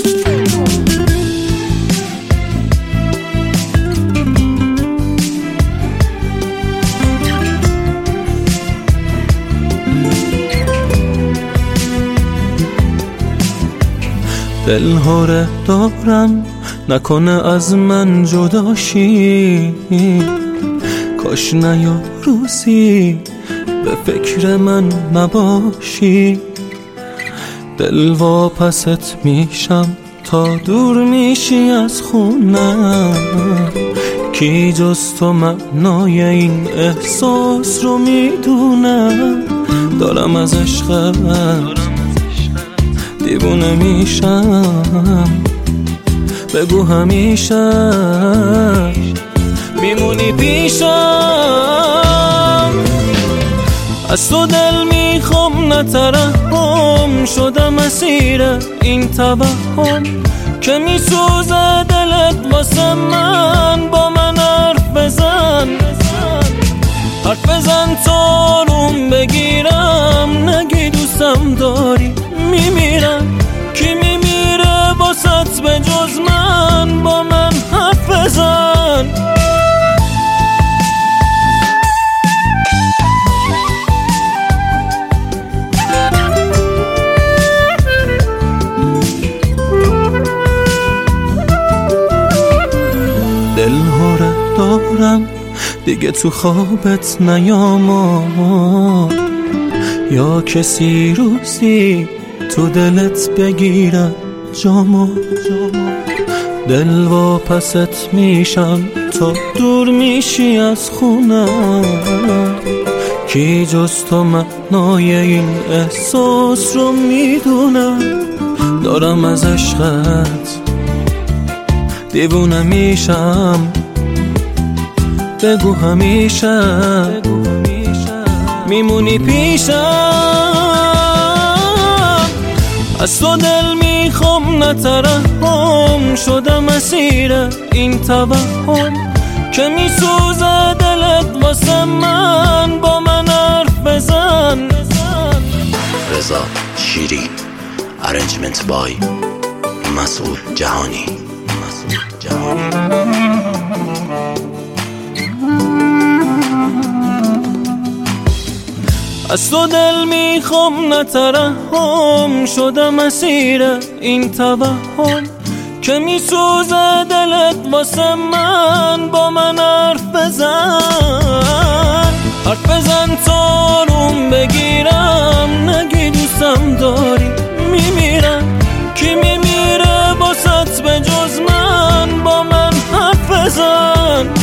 دل هره دارم نکنه از من جداشی، کاش نیا روزی به فکر من نباشی. دل واپست میشم تا دور میشی از خونم، کی جز تو معنای این احساس رو میدونم. دارم از عشقت دیوونه میشم، بگو همیشه میمونی پیشم. از تو دل میخوام نترحم، شدم اسیر این توهم که میسوزه دلت واسه من. با من حرف بزن تا روم بگیرم، نگی دوستم داری میمیرم. کی میمیره باست به جز من؟ با من حرف بزن. دل هره دارم دیگه تو خوابت نیام، یا کسی روزی تو دلت بگیره جامو. دل واپست میشم تا دور میشی از خونم، کی جز تو معنای این احساس رو میدونم. دارم از عشقت دیوونه میشم، بگو همیشه میمونی پیشم. از تو دل میخوام نترحم، شدم اسیر این توهم که میسوزه دلت واسه من. با من حرف بزن. رضا شیری، ارنجمنت بای مسعود جهانی. از تو دل میخوام نترحم، شدم اسیر این توهم که میسوزه دلت واسه من. با من حرف بزن تا روم بگیرم، نگی دوستم داری میمیرم. کی میمیره باست به جز من؟ با من حرف بزن.